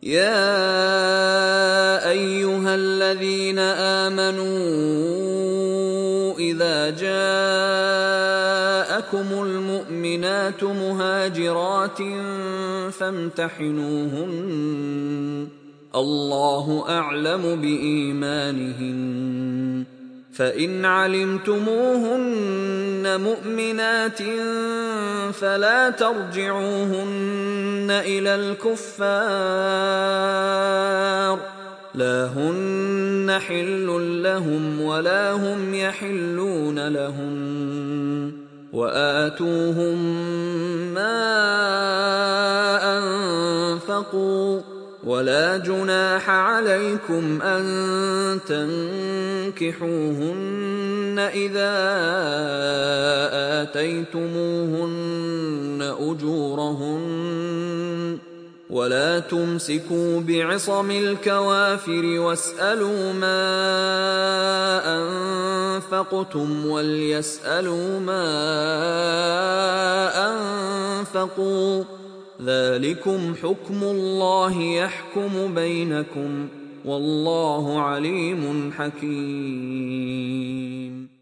يا أيها الذين آمنوا إذا جاءكم المؤمنات مهاجرات فامتحنوهن الله أعلم بإيمانهن فإن علمتموهن مؤمنات فلا ترجعوهن إلى الكفار لا هن حل لهم ولا هم يحلون لهن وآتوهم ما أنفقوا ولا جناح عليكم أن تنكحوهن إذا آتيتموهن أجورهن ولا تمسكوا بعصم الكوافر واسألوا ما أنفقتم وليسألوا ما أنفقوا ذلكم حكم الله يحكم بينكم والله عليم حكيم.